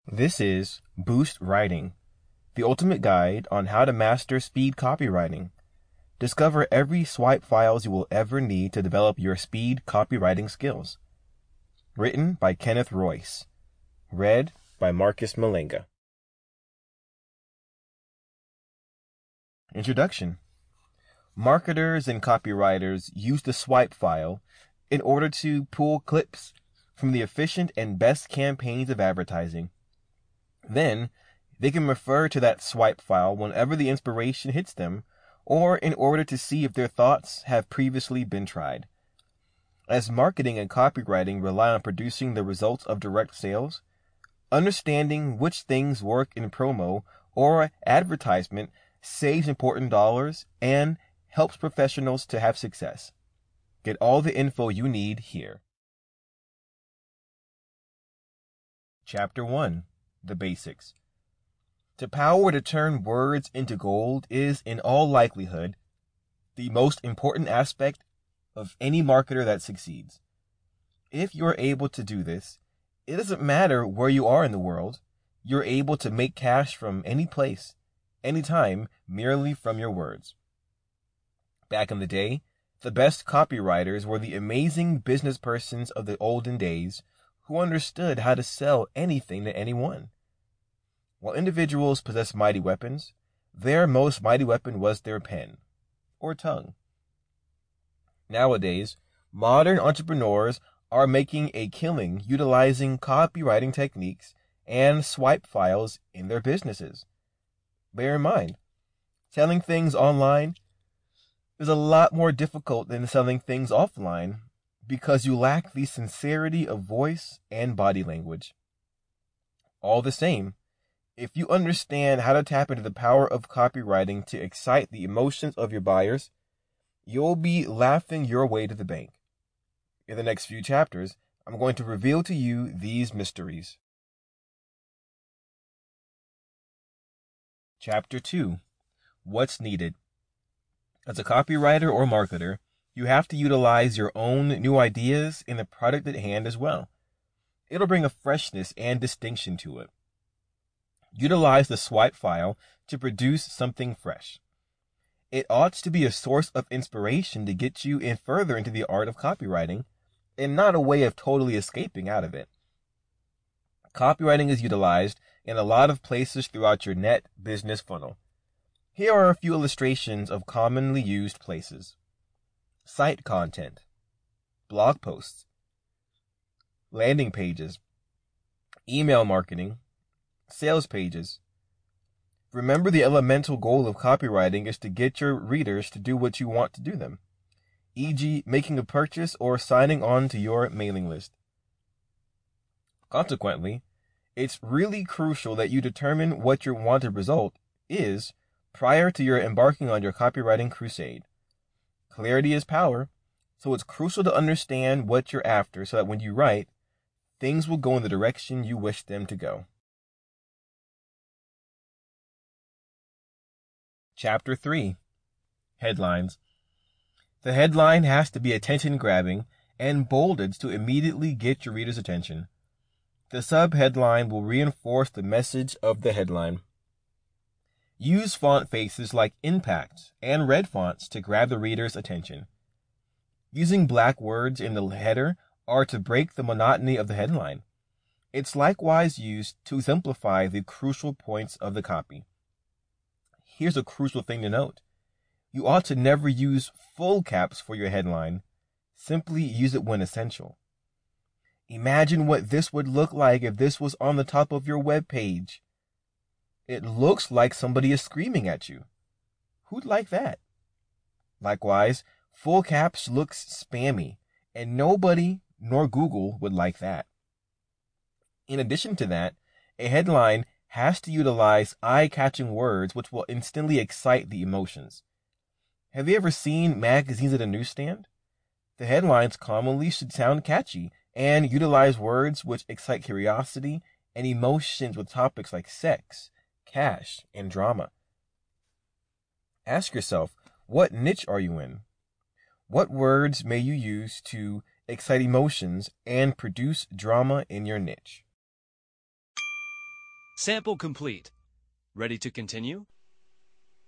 This is Boost Writing, the ultimate guide on how to master speed copywriting. Discover every swipe files you will ever need to develop your speed copywriting skills. Written by Kenneth Royce. Read by Marcus Malenga. Introduction. Marketers and copywriters use the swipe file in order to pull clips from the efficient and best campaigns of advertising. Then, they can refer to that swipe file whenever the inspiration hits them, or in order to see if their thoughts have previously been tried. As marketing and copywriting rely on producing the results of direct sales, understanding which things work in promo or advertisement saves important dollars and helps professionals to have success. Get all the info you need here. Chapter 1. The Basics. The power to turn words into gold is, in all likelihood, the most important aspect of any marketer that succeeds. If you're able to do this, it doesn't matter where you are in the world, you're able to make cash from any place, anytime, merely from your words. Back in the day, the best copywriters were the amazing business persons of the olden days who understood how to sell anything to anyone. While individuals possess mighty weapons, their most mighty weapon was their pen, or tongue. Nowadays, modern entrepreneurs are making a killing utilizing copywriting techniques and swipe files in their businesses. Bear in mind, selling things online is a lot more difficult than selling things offline because you lack the sincerity of voice and body language. All the same, if you understand how to tap into the power of copywriting to excite the emotions of your buyers, you'll be laughing your way to the bank. In the next few chapters, I'm going to reveal to you these mysteries. Chapter 2. What's needed? As a copywriter or marketer, you have to utilize your own new ideas in the product at hand as well. It'll bring a freshness and distinction to it. Utilize the swipe file to produce something fresh. It ought to be a source of inspiration to get you in further into the art of copywriting, and not a way of totally escaping out of it. Copywriting is utilized in a lot of places throughout your net business funnel. Here are a few illustrations of commonly used places. Site content, blog posts, landing pages, email marketing, sales pages. Remember, the elemental goal of copywriting is to get your readers to do what you want to do them, e.g., making a purchase or signing on to your mailing list. Consequently, it's really crucial that you determine what your wanted result is prior to your embarking on your copywriting crusade. Clarity is power, so it's crucial to understand what you're after so that when you write, things will go in the direction you wish them to go. Chapter 3. Headlines. The headline has to be attention-grabbing and bolded to immediately get your reader's attention. The sub-headline will reinforce the message of the headline. Use font faces like Impact and red fonts to grab the reader's attention. Using black words in the header are to break the monotony of the headline. It's likewise used to exemplify the crucial points of the copy. Here's a crucial thing to note. You ought to never use full caps for your headline. Simply use it when essential. Imagine what this would look like if this was on the top of your web page. It looks like somebody is screaming at you. Who'd like that? Likewise, full caps looks spammy, and nobody nor Google would like that. In addition to that, a headline has to utilize eye-catching words which will instantly excite the emotions. Have you ever seen magazines at a newsstand? The headlines commonly should sound catchy and utilize words which excite curiosity and emotions with topics like sex, cash, and drama. Ask yourself, what niche are you in? What words may you use to excite emotions and produce drama in your niche? Sample complete. Ready to continue?